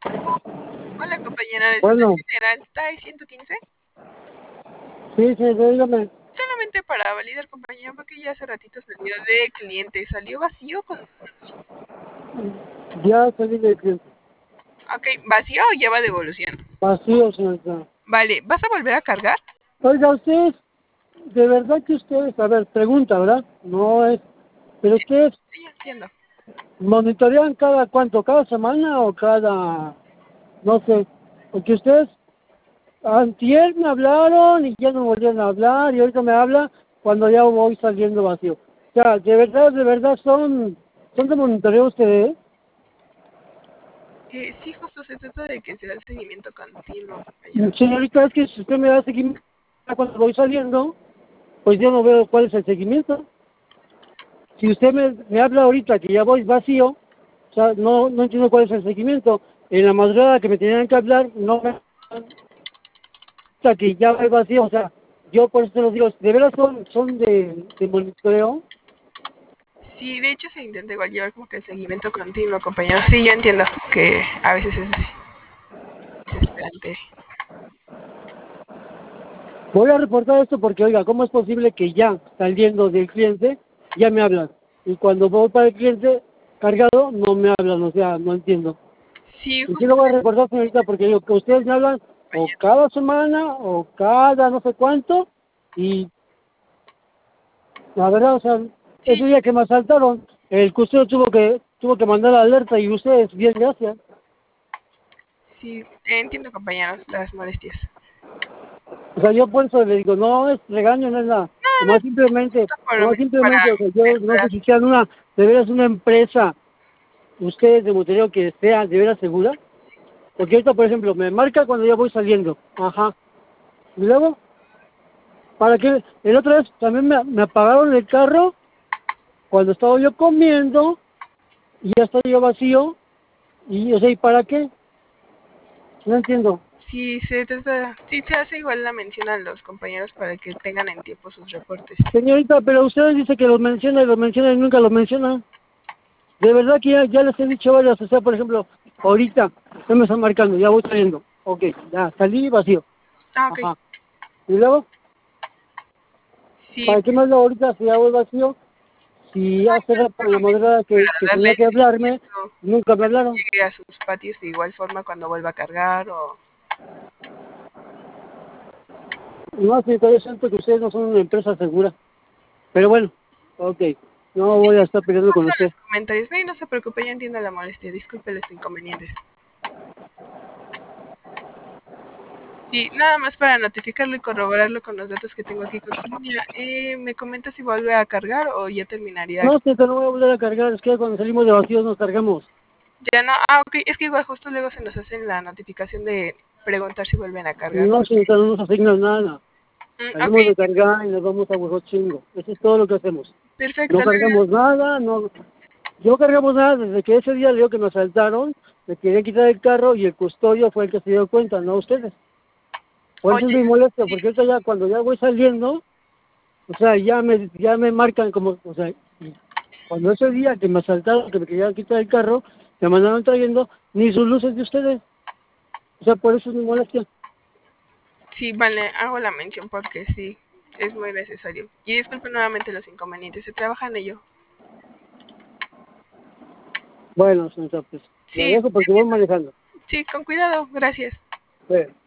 Hola, compañera del Hospital Bueno, General TAI 115. sí, sí, dígame. Solamente para validar, compañera, porque ya hace ratito salió de cliente. ¿Salió vacío? Ya salí del cliente. Ok, ¿vacío o lleva devolución? Vacío, señorita. Vale, ¿vas a volver a cargar? Oiga, usted, de verdad que ustedes, a ver, pregunta, ¿verdad? No es, pero Sí, ustedes sí, entiendo. monitorean cada cuánto, cada semana o cada, no sé, porque ustedes antier me hablaron y ya no volvieron a hablar y ahorita me habla cuando ya voy saliendo vacío. O sea, de verdad son de monitoreo ustedes. Sí, justo se trata de que se da el seguimiento continuo, compañero. Señorita, es que si usted me da seguimiento cuando voy saliendo, pues yo no veo cuál es el seguimiento. Si usted me habla ahorita que ya voy vacío, o sea, no entiendo cuál es el seguimiento. En la madrugada que me tenían que hablar, no me que ya voy vacío, o sea, yo por eso te lo digo, de veras son de monitoreo. Sí, de hecho se intenta igual llevar como que el seguimiento continuo, compañero. Sí, yo entiendo que a veces es desesperante. Voy a reportar esto porque, oiga, ¿cómo es posible que ya saliendo del cliente ya me hablan? Y cuando voy para el cliente cargado, no me hablan, o sea, no entiendo. Sí, Y sí justo, lo voy a reportar, señorita, porque digo que ustedes me hablan o compañero. cada semana o cada no sé cuánto, y la verdad, o sea, Sí, ese día que me asaltaron, el custodio tuvo que mandar la alerta y ustedes, bien, gracias. sí, entiendo, compañeros, las molestias. O sea, yo por eso le digo, no es regaño, no es nada. No, no Nomás es simplemente, nomás para simplemente, o sea, yo no sé mejorar. si sean de veras una empresa, ustedes de Monterrey que sea de veras segura. Porque ahorita, por ejemplo, me marca cuando ya voy saliendo. Ajá. Y luego, ¿para qué? El otra vez también me apagaron el carro cuando estaba yo comiendo y ya estaba yo vacío. Y, o sea, ¿y para qué? No entiendo. Sí, sí se hace igual la mención a los compañeros para que tengan en tiempo sus reportes. Señorita, pero ustedes dicen que los menciona y nunca los menciona. De verdad que ya les he dicho varias, o sea, por ejemplo, ahorita usted me está marcando, ya voy saliendo. Ok, ya salí vacío. Ah, ok. Ajá. Y luego, Sí, ¿para qué me hablo ahorita si ya voy vacío? Si hace rato en la madrugada que para darle tenía que hablarme, seguimiento nunca me cuando hablaron. llegue a sus patios de igual forma cuando vuelva a cargar o... No, sí, todavía siento que ustedes no son una empresa segura. Pero bueno, ok, no voy a estar peleando con usted. comentarios. No, y no se preocupe, ya entiendo la molestia. Disculpe los inconvenientes. Sí, nada más para notificarlo y corroborarlo con los datos que tengo aquí con su línea. ¿Me comenta si vuelve a cargar o ya terminaría? No, sí, no voy a volver a cargar, es que cuando salimos de vacíos nos cargamos. Ya no, ok, es que igual justo luego se nos hace la notificación de preguntar si vuelven a cargar. No, sí, no nos asignan nada. Ok, Salimos de cargar y nos vamos a huevo chingo. Eso es todo lo que hacemos. perfecto. No cargamos nada, no cargamos nada desde que ese día le digo que me asaltaron, me quería quitar el carro y el custodio fue el que se dio cuenta, no ustedes. Por eso es Oye, muy molesto, sí, porque ahorita ya cuando ya voy saliendo, o sea, ya me marcan como, o sea, y cuando ese día que me asaltaron, que me querían quitar el carro, me mandaron trayendo ni sus luces de ustedes. O sea, por eso es mi molestia. sí, vale, hago la mención porque sí, es muy necesario. Y disculpe nuevamente los inconvenientes, se trabaja en ello. Bueno, señorita, pues, lo Sí, dejo porque voy manejando. sí, con cuidado, gracias. Bueno.